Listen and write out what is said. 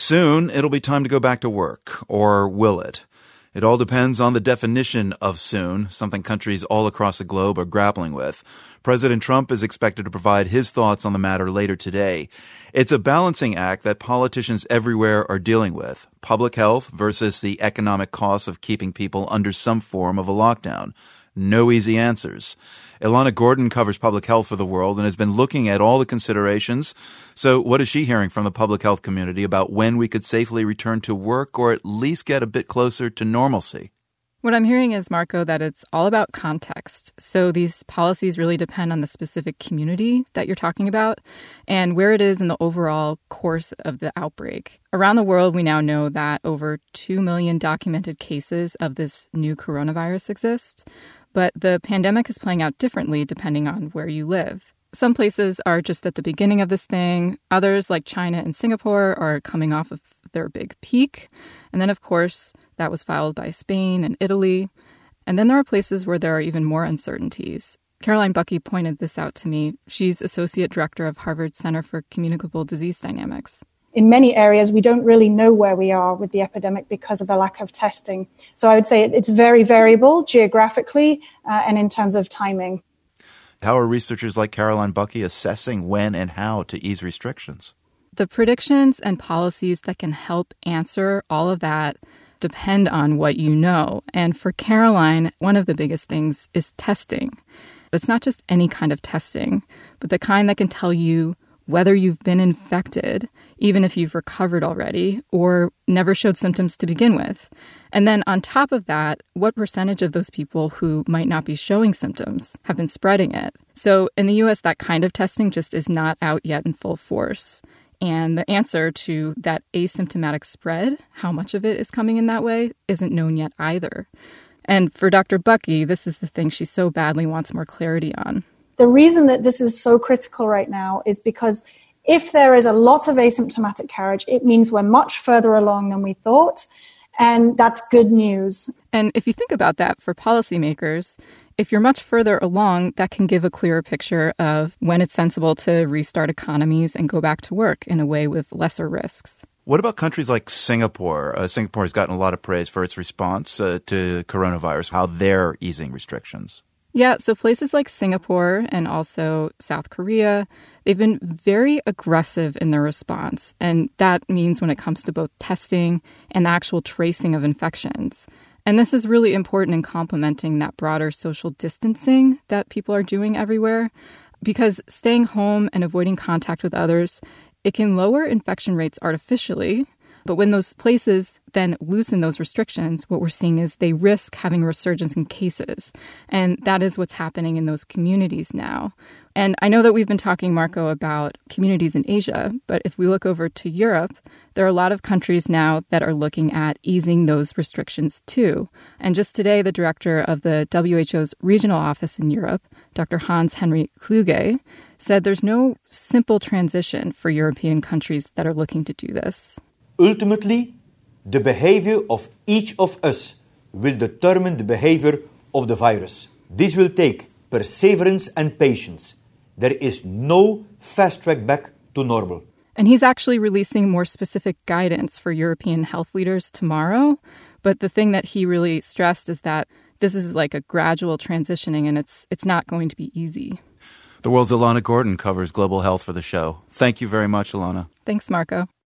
Soon, it'll be time to go back to work. Or will it? It all depends on the definition of soon, something countries all across the globe are grappling with. President Trump is expected to provide his thoughts on the matter later today. It's a balancing act that politicians everywhere are dealing with. Public health versus the economic costs of keeping people under some form of a lockdown. No easy answers. Ilana Gordon covers public health for The World and has been looking at all the considerations. So what is she hearing from the public health community about when we could safely return to work or at least get a bit closer to normalcy? What I'm hearing is, Marco, that it's all about context. So these policies really depend on the specific community that you're talking about and where it is in the overall course of the outbreak. Around the world, we now know that over 2 million documented cases of this new coronavirus exist. But the pandemic is playing out differently depending on where you live. Some places are just at the beginning of this thing. Others, like China and Singapore, are coming off of their big peak. And then, of course, that was followed by Spain and Italy. And then there are places where there are even more uncertainties. Caroline Buckee pointed this out to me. She's Associate Director of Harvard Center for Communicable Disease Dynamics. In many areas, we don't really know where we are with the epidemic because of the lack of testing. So I would say it's very variable geographically and in terms of timing. How are researchers like Caroline Buckee assessing when and how to ease restrictions? The predictions and policies that can help answer all of that depend on what you know. And for Caroline, one of the biggest things is testing. It's not just any kind of testing, but the kind that can tell you whether you've been infected, even if you've recovered already, or never showed symptoms to begin with. And then on top of that, what percentage of those people who might not be showing symptoms have been spreading it? So in the U.S., that kind of testing just is not out yet in full force. And the answer to that asymptomatic spread, how much of it is coming in that way, isn't known yet either. And for Dr. Buckee, this is the thing she so badly wants more clarity on. The reason that this is so critical right now is because if there is a lot of asymptomatic carriage, it means we're much further along than we thought, and that's good news. And if you think about that for policymakers, if you're much further along, that can give a clearer picture of when it's sensible to restart economies and go back to work in a way with lesser risks. What about countries like Singapore? Singapore has gotten a lot of praise for its response to coronavirus, how they're easing restrictions. Yeah, so places like Singapore and also South Korea, they've been very aggressive in their response. And that means when it comes to both testing and the actual tracing of infections. And this is really important in complementing that broader social distancing that people are doing everywhere, because staying home and avoiding contact with others, it can lower infection rates artificially. But when those places then loosen those restrictions, what we're seeing is they risk having a resurgence in cases. And that is what's happening in those communities now. And I know that we've been talking, Marco, about communities in Asia, but if we look over to Europe, there are a lot of countries now that are looking at easing those restrictions too. And just today, the director of the WHO's regional office in Europe, Dr. Hans-Henry Kluge, said there's no simple transition for European countries that are looking to do this. Ultimately, the behavior of each of us will determine the behavior of the virus. This will take perseverance and patience. There is no fast track back to normal. And he's actually releasing more specific guidance for European health leaders tomorrow. But the thing that he really stressed is that this is like a gradual transitioning, and it's not going to be easy. The World's Ilana Gordon covers global health for the show. Thank you very much, Ilana. Thanks, Marco.